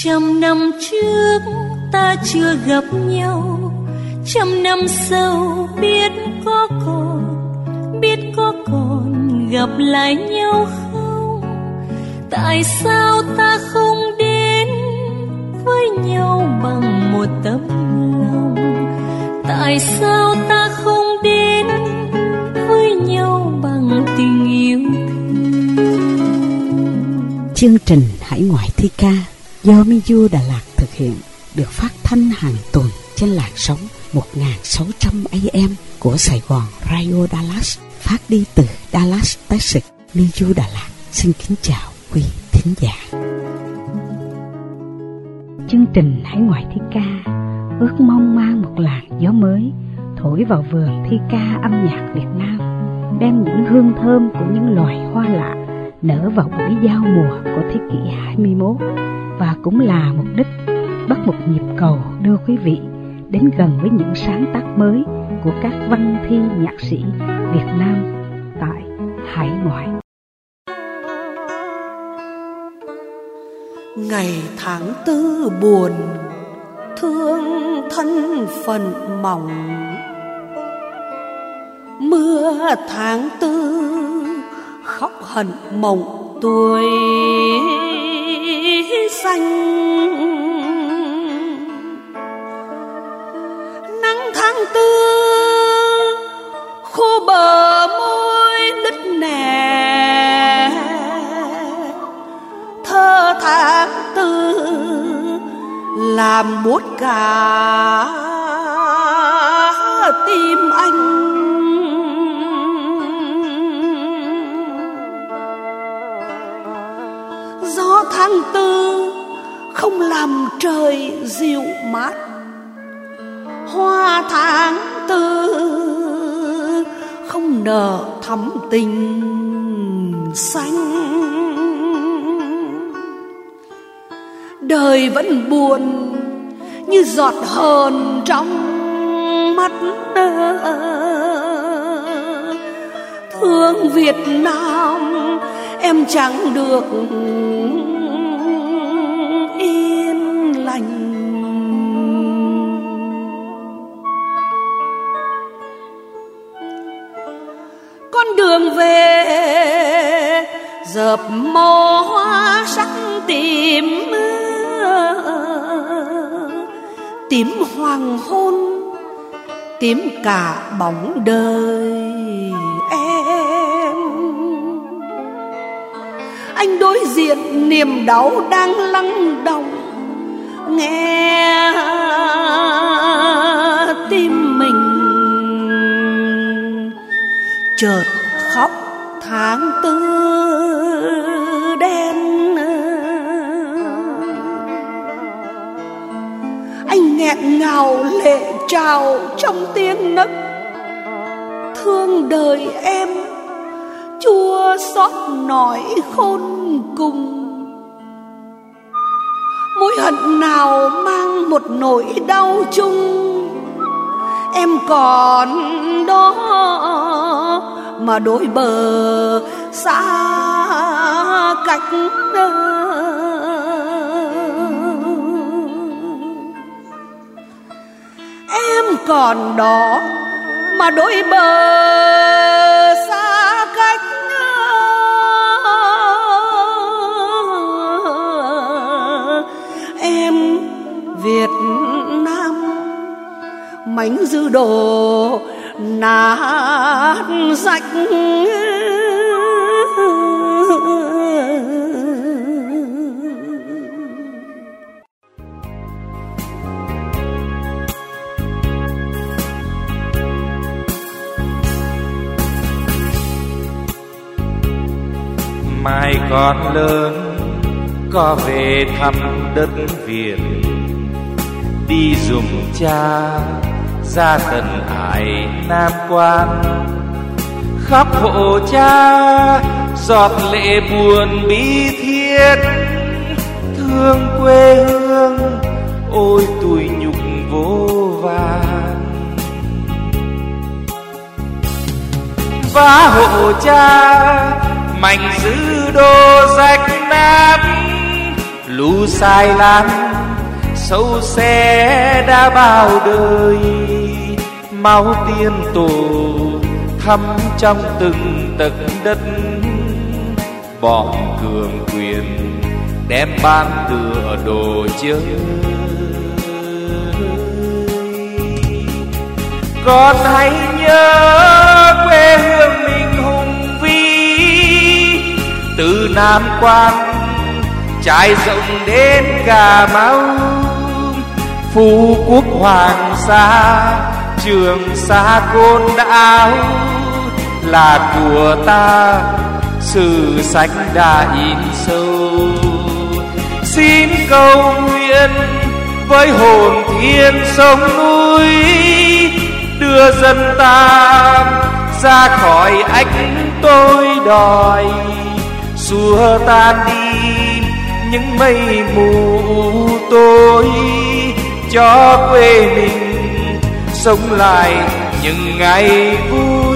100 năm trước ta chưa gặp nhau, 100 năm sau biết có còn gặp lại nhau không? Tại sao ta không đến với nhau bằng một tấm lòng? Tại sao ta không đến với nhau bằng tình yêu thương? Chương trình Hải ngoại thi ca do Miu Đà Lạt thực hiện được phát thanh hàng tuần trên làn sóng 1600 AM của Sài Gòn Radio Dallas, phát đi từ Dallas, Texas. Miu Đà Lạt xin kính chào quý thính giả. Chương trình Hải ngoại thi ca ước mong mang một làn gió mới thổi vào vườn thi ca âm nhạc Việt Nam, đem những hương thơm của những loài hoa lạ nở vào buổi giao mùa của thế kỷ 21, và cũng là mục đích bắt một nhịp cầu đưa quý vị đến gần với những sáng tác mới của các văn thi nhạc sĩ Việt Nam tại hải ngoại. Ngày tháng tư buồn, thương thân phận mỏng, mưa tháng tư khóc hận mộng tuổi xanh. Nắng tháng tư khô bờ môi đứt nẻ, thơ tháng tư làm buốt cả tim anh. Gió tháng tư không làm trời dịu mát, hoa tháng tư không nở thắm tình xanh. Đời vẫn buồn như giọt hờn trong mắt, thương Việt Nam em chẳng được yên lành. Con đường về dợp màu hoa sắc tím, tím hoàng hôn, tím cả bóng đời em. Anh đối diện niềm đau đang lắng đọng, nghe tim mình chợt khóc tháng tư đen. Anh nghẹn ngào lệ trào trong tiếng nấc, thương đời em chua xót nỗi khôn cùng. Mối hận nào mang một nỗi đau chung, em còn đó mà đôi bờ xa cách. Em còn đó mà đôi bờ xa cách. Em Việt Nam mảnh dư đồ nát rách. Mai con lớn có về thăm đất Việt, đi dùng cha ra tận ải Nam Quan, khóc hộ cha giọt lệ buồn bi thiết. Thương quê hương ôi tủi nhục vô vàn, vá hộ cha mảnh giữ đô rách nát, lũ dù sai lắm sâu xé đã bao đời, máu tiên tổ thấm trong từng tấc đất. Bọn cường quyền đem ban tựa đồ chơi, con hãy nhớ quê hương mình hùng vĩ. Từ Nam Quan trải rộng đến Cà Mau, Phú Quốc Hoàng Sa Trường Sa Côn Đảo là của ta, sử sách đã in sâu. Xin cầu nguyện với hồn thiên sông núi, đưa dân ta ra khỏi ách tôi đòi, xua tan đi những mây mù tối, cho quê mình sống lại những ngày vui.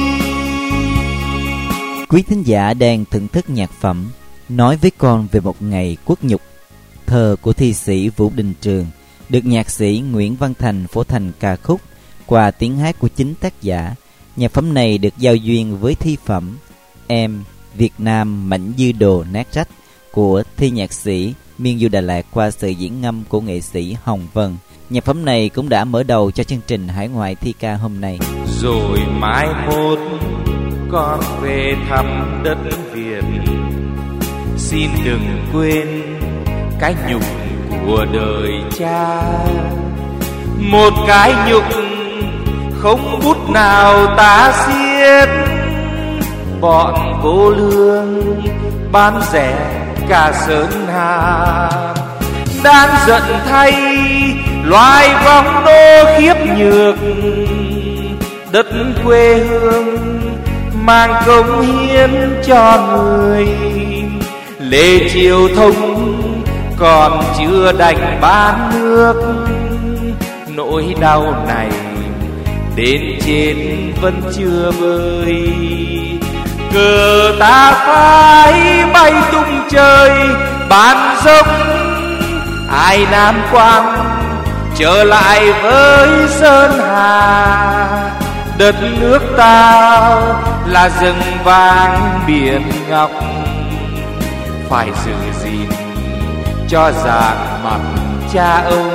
Quý thính giả đang thưởng thức nhạc phẩm Nói với con về một ngày quốc nhục, thơ của thi sĩ Vũ Đình Trường, được nhạc sĩ Nguyễn Văn Thành phổ thành ca khúc qua tiếng hát của chính tác giả. Nhạc phẩm này được giao duyên với thi phẩm Em Việt Nam Mảnh Dư Đồ Nát Rách của thi nhạc sĩ Miên Du Đà Lạt qua sự diễn ngâm của nghệ sĩ Hồng Vân. Nhạc phẩm này cũng đã mở đầu cho chương trình Hải Ngoại Thi Ca hôm nay. Rồi mai mốt con về thăm đất Việt, xin đừng quên cái nhục của đời cha. Một cái nhục không bút nào tả xiết, bọn cô lương bán rẻ cả Sơn Hà, đang giận thay loài vong đô khiếp nhược. Đất quê hương mang cống hiến cho người, Lê Triều Thông còn chưa đành bán nước. Nỗi đau này đến chết vẫn chưa vơi, cờ ta phải bay tung trời bán dốc. Ai Nam Quan trở lại với Sơn Hà, đất nước ta là rừng vàng biển ngọc, phải giữ gìn cho dạng mặt cha ông.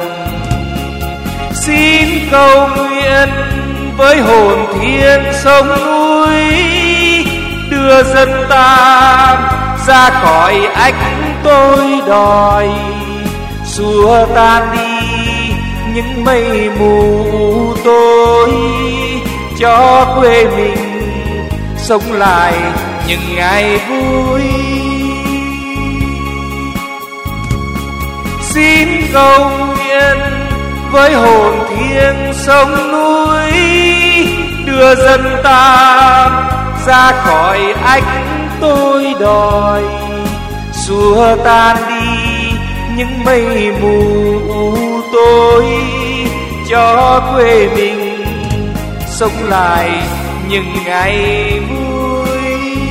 Xin cầu nguyện với hồn thiên sông núi, đưa dân ta ra khỏi ách tôi đòi, xua tan đi những mây mù tối, cho quê mình sống lại những ngày vui. Xin cầu nguyện với hồn thiên sông núi, đưa dân ta ra khỏi ách tôi đòi, xua tan đi những mây mù tối, cho quê mình sống lại những ngày vui.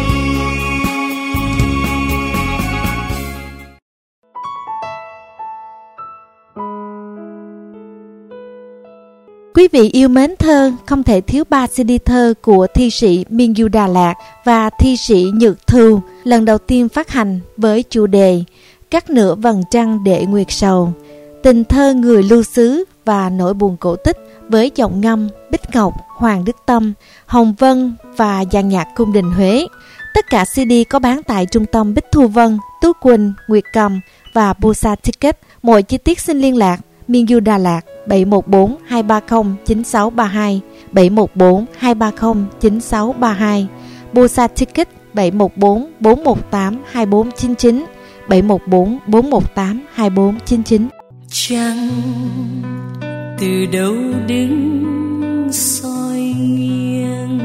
Quý vị yêu mến thơ, không thể thiếu 3 CD thơ của thi sĩ Miên Du Đà Lạt và thi sĩ Nhược Thư, lần đầu tiên phát hành với chủ đề Cắt nửa vầng trăng để nguyệt sầu, tình thơ người lưu xứ và nỗi buồn cổ tích với giọng ngâm Bích Ngọc, Hoàng Đức Tâm, Hồng Vân và dàn nhạc cung đình Huế. Tất cả CD có bán tại trung tâm Bích Thu Vân, Tú Quỳnh, Nguyệt Cầm và Busa Ticket. Mọi chi tiết xin liên lạc Miên Du Đà Lạt 714 230 9632, 714 230 9632, Busa Ticket 714 418 2499, 714 418 2499. Trăng từ đâu đứng soi nghiêng,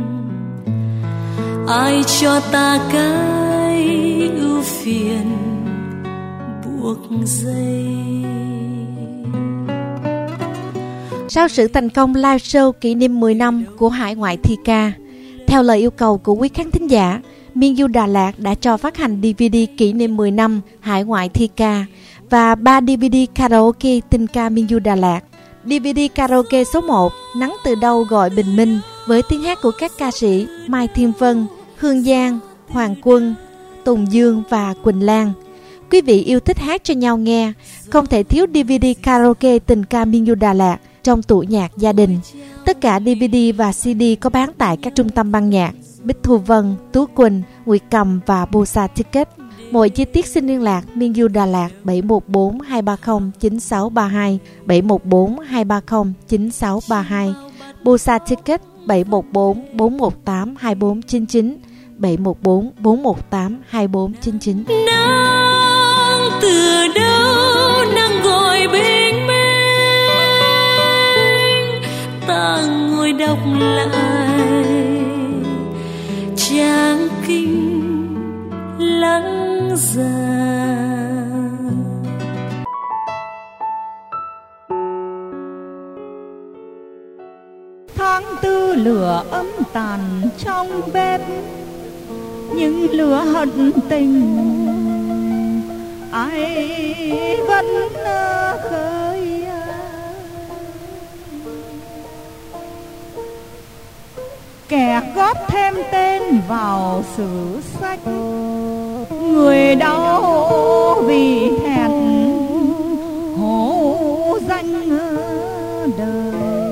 ai cho ta cái ưu phiền buộc dây. Sau sự thành công live show kỷ niệm 10 năm của Hải Ngoại Thi Ca, theo lời yêu cầu của quý khán thính giả, Miên Du Đà Lạt đã cho phát hành DVD kỷ niệm 10 năm Hải Ngoại Thi Ca và 3 DVD karaoke tình ca Minh Du Đà Lạt. DVD karaoke số 1 Nắng Từ Đâu Gọi Bình Minh với tiếng hát của các ca sĩ Mai Thiên Vân, Hương Giang, Hoàng Quân, Tùng Dương và Quỳnh Lan. Quý vị yêu thích hát cho nhau nghe, không thể thiếu DVD karaoke tình ca Minh Du Đà Lạt trong tủ nhạc gia đình. Tất cả DVD và CD có bán tại các trung tâm ban nhạc Bích Thu Vân, Tú Quỳnh, Nguyệt Cầm và Busa Ticket. Mọi chi tiết xin liên lạc Minh Du Đà Lạt 714 230 9632, 714 230 9632, Busa Ticket 714 418 2499, 714 418 2499. Nắng từ đâu nắng gọi bình minh, ta ngồi đọc lại trang kinh lắng già. Tháng tư lửa ấm tàn trong bếp, những lửa hận tình ai vẫn khơi. Kẻ góp thêm tên vào sử sách, người đau vì thẹn hổ danh đời.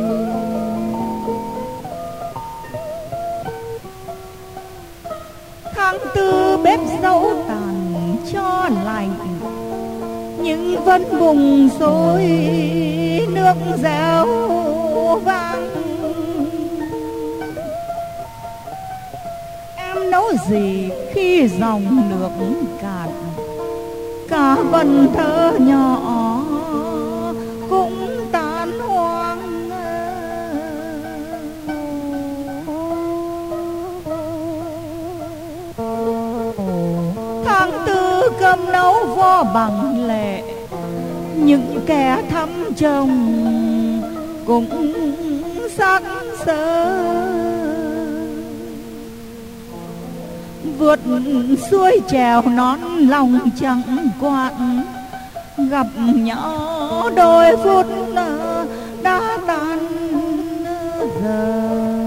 Tháng tư bếp dẫu tàn cho lạnh, nhưng vẫn bùng sôi nước réo vang. Em nấu gì khi dòng nước cạn, cả vần thơ nhỏ cũng tan hoang. Tháng tư cơm nấu vo bằng lệ, những kẻ thăm chồng cũng sắc sỡ. Vượt xuôi trèo nón lòng chẳng quặn, gặp nhau đôi phút đã tan giờ.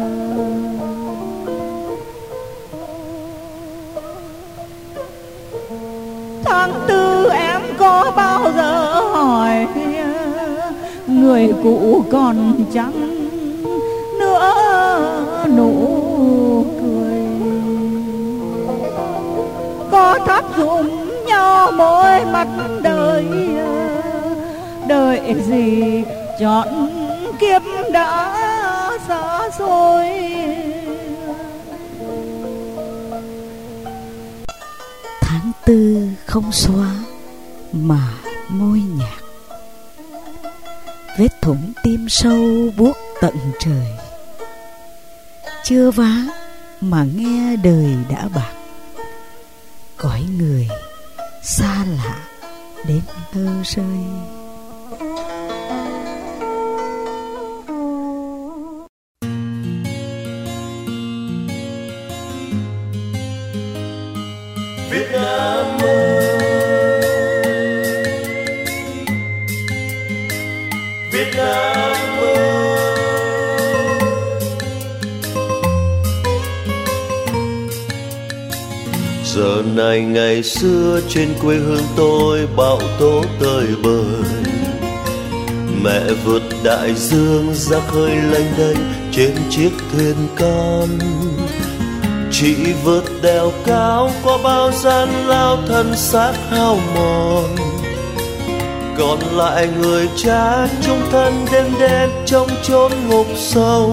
Tháng tư em có bao giờ hỏi người cũ còn chẳng nữa nụ cười, có thắp dùm nhau mỗi mặt đời, đợi gì chọn kiếp đã xa xôi. Tháng tư không xóa mà môi nhạt, vết thủng tim sâu buốt tận trời. Chưa vá mà nghe đời đã bạc, cõi người xa lạ đến thơ rơi. Việt Nam ơi, Việt Nam ơi, giờ này ngày xưa trên quê hương tôi bão tố tơi bời. Mẹ vượt đại dương ra khơi lênh đênh trên chiếc thuyền con, chị vượt đèo cao qua bao gian lao thân xác hao mòn. Còn lại người cha chung thân đêm đêm trong chốn ngục sâu.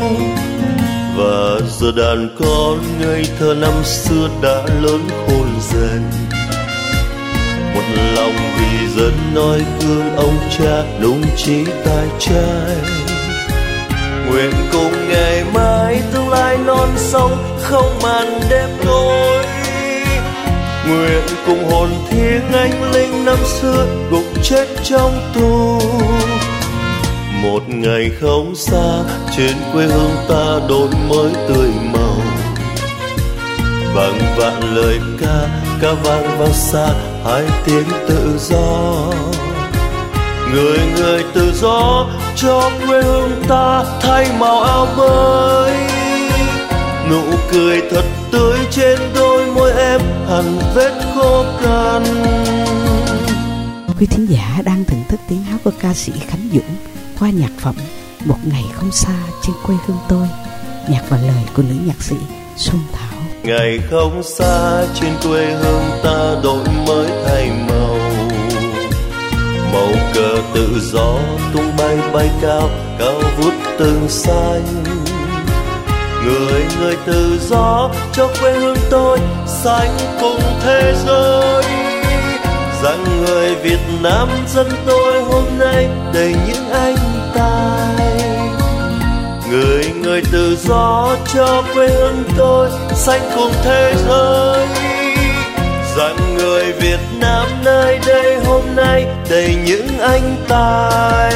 Và giờ đàn con ngây thơ năm xưa đã lớn khôn dần, một lòng vì dân noi gương ông cha nung trí tài trai. Nguyện cùng ngày mai tương lai non sông không màn đêm tối. Nguyện cùng hồn thiêng anh linh năm xưa gục chết trong tù. Một ngày không xa trên quê hương ta đổi mới tươi màu, bằng vạn lời ca ca vang vang xa hai tiếng tự do. Người người tự do cho quê hương ta thay màu áo mới. Nụ cười thật tươi trên đôi môi em hằn vết khô cằn. Quý thính giả đang thưởng thức tiếng hát của ca sĩ Khánh Dũng qua nhạc phẩm Một Ngày Không Xa Trên Quê Hương Tôi, nhạc và lời của nữ nhạc sĩ Xuân Thảo. Ngày không xa trên quê hương ta đổi mới thay màu. Màu cờ tự do tung bay bay cao, cao vút từng xanh. Người người tự do cho quê hương tôi xanh cùng thế giới. Rằng người Việt Nam dân tôi hôm nay đầy những anh tài. Người người tự do cho quê hương tôi xanh cùng thế giới. Rằng người Việt Nam nơi đây hôm nay đầy những anh tài.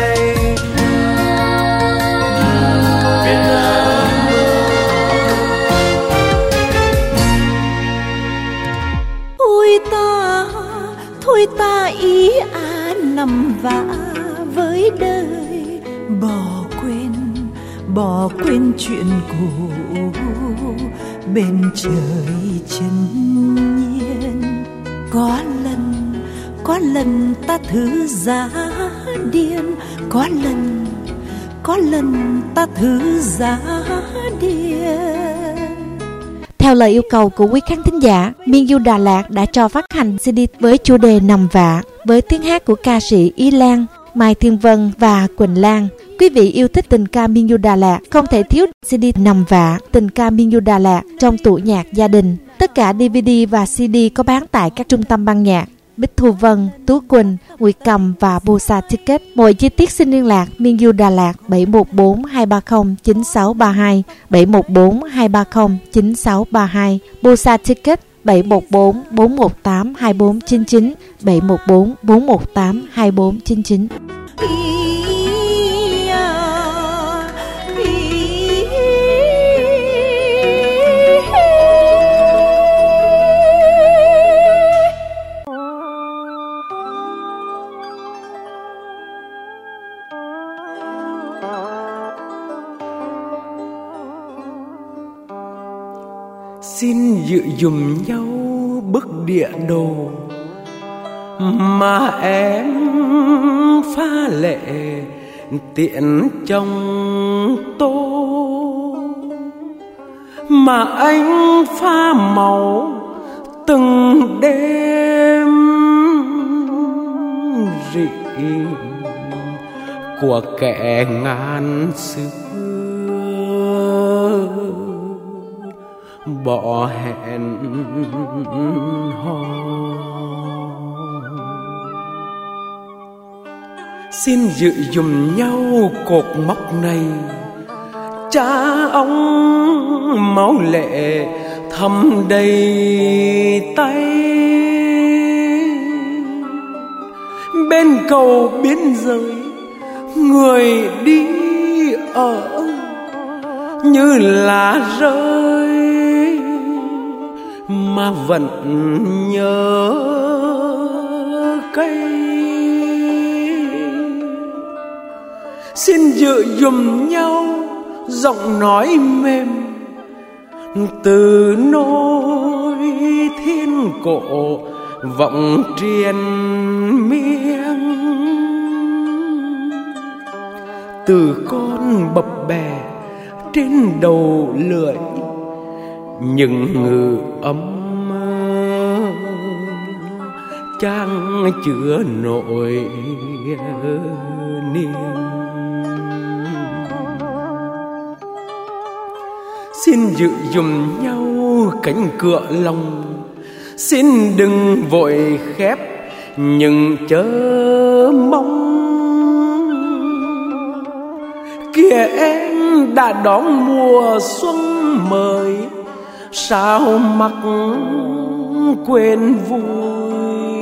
Việt Nam thôi ta ý nằm vã với đời, bỏ quên chuyện cũ bên trời chân nhiên. Có lần ta thử giá điên, có lần ta thử giá điên. Theo lời yêu cầu của quý khán thính giả, Miên Du Đà Lạt đã cho phát hành CD với chủ đề Nằm Vạ với tiếng hát của ca sĩ Y Lan, Mai Thiên Vân và Quỳnh Lan. Quý vị yêu thích tình ca Miên Du Đà Lạt không thể thiếu CD Nằm Vạ, tình ca Miên Du Đà Lạt trong tủ nhạc gia đình. Tất cả DVD và CD có bán tại các trung tâm ban nhạc Bích Thu Vân, Tú Quỳnh, Nguyệt Cầm và Bosa Ticket. Mọi chi tiết xin liên lạc Miên Du Đà Lạt 714-230-9632, 714-230-9632, Bosa Ticket 714-418-2499, 714-418-2499. Xin dự dùm nhau bức địa đồ mà em pha lệ tiện trong tô, mà anh pha màu từng đêm rị của kẻ ngàn xưa bỏ hẹn hò. Xin dự dùm nhau cột mốc này, cha ông máu lệ thấm đầy tay. Bên cầu biên giới người đi ở như lá rơi mà vẫn nhớ cây. Xin dự dùm nhau giọng nói mềm từ nỗi thiên cổ vọng triền miên. Từ con bập bè trên đầu lưỡi những ngự ấm trang chứa nỗi niềm. Xin dự dùm nhau cánh cửa lòng, xin đừng vội khép nhưng chớ mong. Kìa em đã đón mùa xuân mới, sao mặc quên vui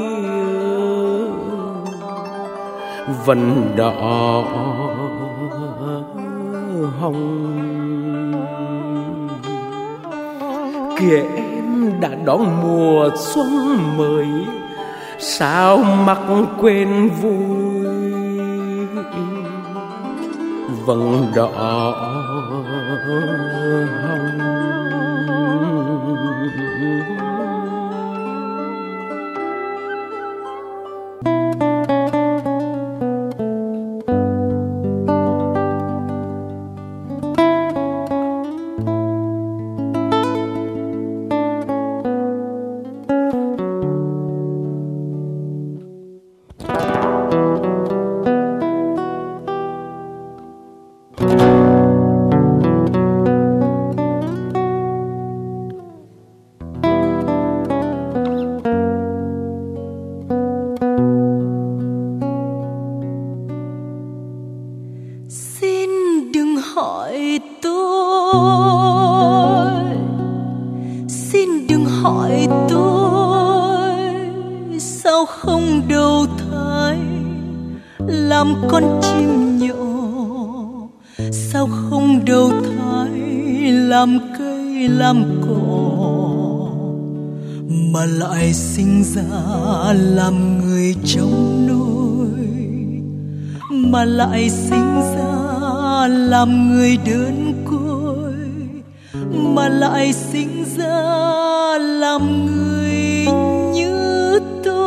vần đỏ hồng. Kìa em đã đón mùa xuân mới, sao mắc quên vui vầng đỏ hồng. Mà lại sinh ra làm người trong nôi, mà lại sinh ra làm người đơn côi, mà lại sinh ra làm người như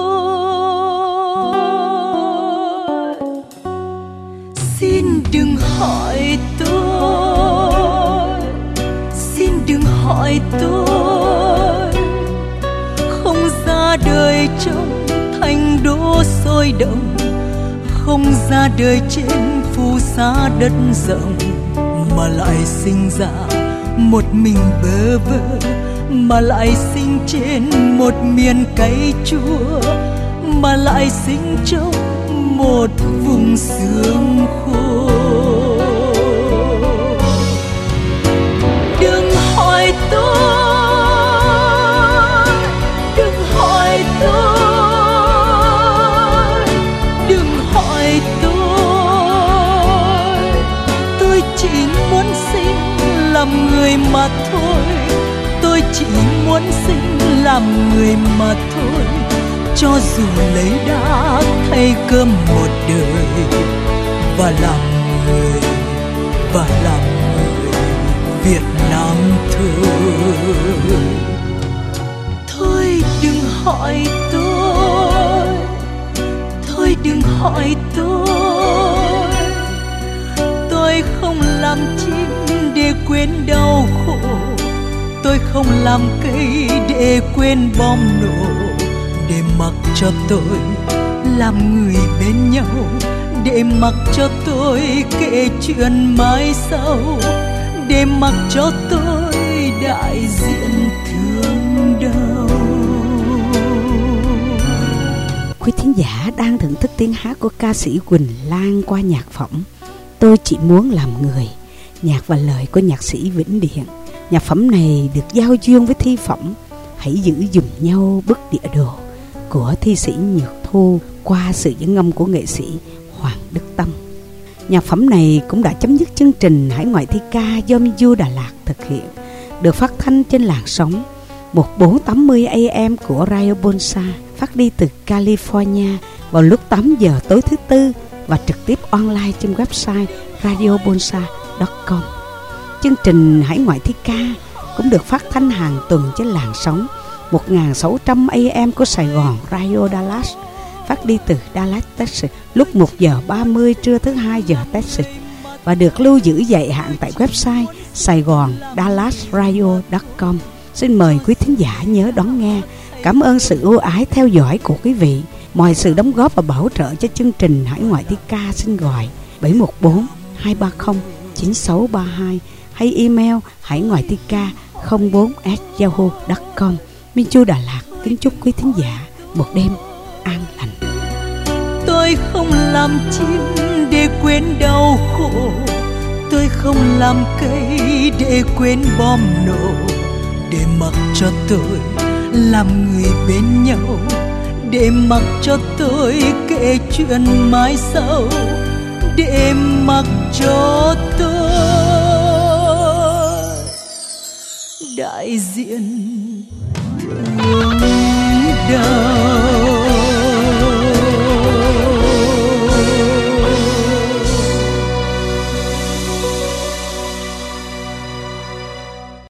tôi. Xin đừng hỏi tôi, xin đừng hỏi tôi, không ra đời trong thành đô sôi động, không ra đời trên phù sa đất rộng, mà lại sinh ra một mình bơ vơ, mà lại sinh trên một miền cay chua, mà lại sinh trong một vùng xương khô. Đừng hỏi tôi, đừng hỏi tôi, đừng hỏi tôi chỉ muốn sinh làm người mà thôi, tôi chỉ muốn sinh làm người mà thôi. Cho dù lấy đá thay cơm một đời, và làm người, và làm người Việt Nam thôi. Thôi đừng hỏi tôi, thôi đừng hỏi tôi không làm chim để quên đau khổ, tôi không làm cây để quên bom nổ, để mặc cho tôi làm người bên nhau, để mặc cho tôi kể chuyện mai sau, để mặc cho tôi đại diện thương đau. Quý thính giả đang thưởng thức tiếng hát của ca sĩ Quỳnh Lan qua nhạc phẩm Tôi Chỉ Muốn Làm Người, nhạc và lời của nhạc sĩ Vĩnh Điện. Nhạc phẩm này được giao duyên với thi phẩm Hãy Giữ Giùm Nhau Bức Địa Đồ của thi sĩ Nhược Thu qua sự dẫn âm của nghệ sĩ Hoàng Đức Tâm. Nhạc phẩm này cũng đã chấm dứt chương trình Hải Ngoại Thi Ca do Minju Đà Lạt thực hiện, được phát thanh trên làn sóng 1480 AM của Radio Bonsa, phát đi từ California vào lúc 8 giờ tối thứ Tư và trực tiếp online trên website radiobonsa.com. Chương trình Hải Ngoại Thi Ca cũng được phát thanh hàng tuần trên làn sóng 1600 AM của Sài Gòn Radio Dallas, phát đi từ Dallas, Texas lúc 1 giờ 30 trưa thứ 2 giờ Texas, và được lưu giữ dài hạn tại website saigon-dallasradio.com. Xin mời quý thính giả nhớ đón nghe. Cảm ơn sự ưu ái theo dõi của quý vị. Mọi sự đóng góp và bảo trợ cho chương trình Hải Ngoại Thi Ca xin gọi 714 230 9632 hay email haingoaithika04@yahoo.com. Minh Chu Đà Lạt kính chúc quý thính giả một đêm an lành. Tôi không làm chim để quên đau khổ, tôi không làm cây để quên bom nổ, để mặc cho tôi làm người bên nhau, để mặc cho tôi kể chuyện mai sau, để mặc cho tôi đại diện thương đau.